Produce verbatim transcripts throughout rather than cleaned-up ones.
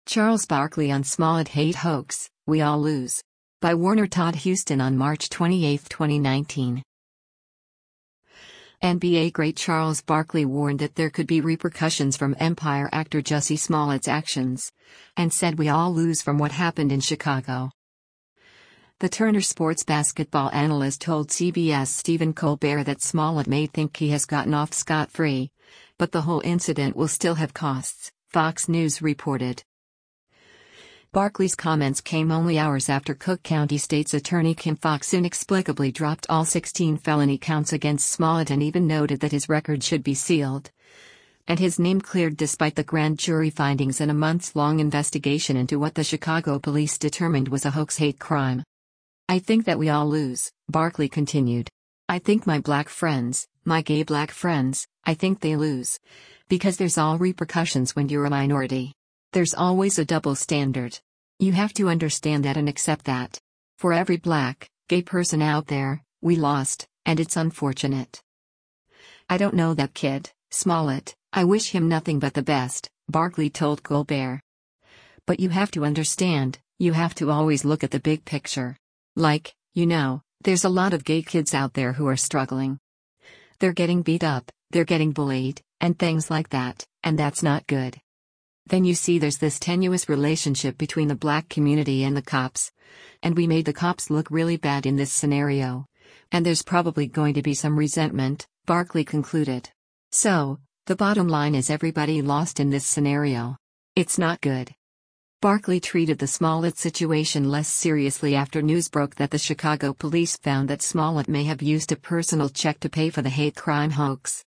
Charles Barkley on Smollett hate hoax, we all lose. By Warner Todd Huston on March twenty-eighth, twenty nineteen. N B A great Charles Barkley warned that there could be repercussions from Empire actor Jussie Smollett's actions, and said we all lose from what happened in Chicago. The Turner Sports basketball analyst told C B S Stephen Colbert that Smollett may think he has gotten off scot-free, but the whole incident will still have costs, Fox News reported. Barkley's comments came only hours after Cook County State's Attorney Kim Foxx inexplicably dropped all sixteen felony counts against Smollett and even noted that his record should be sealed, and his name cleared despite the grand jury findings and a months-long investigation into what the Chicago police determined was a hoax hate crime. I think that we all lose, Barkley continued. I think my black friends, my gay black friends, I think they lose. Because there's all repercussions when you're a minority. There's always a double standard. You have to understand that and accept that. For every black, gay person out there, we lost, and it's unfortunate. I don't know that kid, Smollett, I wish him nothing but the best, Barkley told Colbert. But you have to understand, you have to always look at the big picture. Like, you know, there's a lot of gay kids out there who are struggling. They're getting beat up, they're getting bullied, and things like that, and that's not good. Then you see there's this tenuous relationship between the black community and the cops. And we made the cops look really bad in this scenario. And there's probably going to be some resentment, Barkley concluded. So, the bottom line is everybody lost in this scenario. It's not good. Barkley treated the Smollett situation less seriously after news broke that the Chicago police found that Smollett may have used a personal check to pay for the hate crime hoax.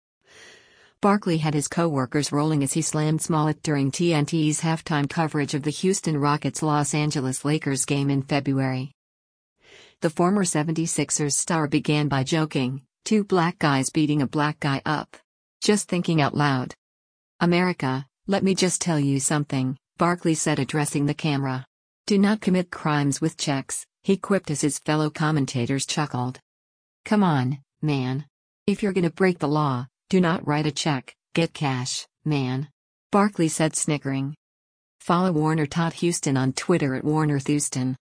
Barkley had his co-workers rolling as he slammed Smollett during T N T's halftime coverage of the Houston Rockets' Los Angeles Lakers game in February. The former seventy-sixers star began by joking, two black guys beating a black guy up. Just thinking out loud. America, let me just tell you something, Barkley said addressing the camera. Do not commit crimes with checks, he quipped as his fellow commentators chuckled. Come on, man. If you're gonna break the law, do not write a check, get cash, man. Barkley said snickering. Follow Warner Todd Huston on Twitter at Warner Thuston.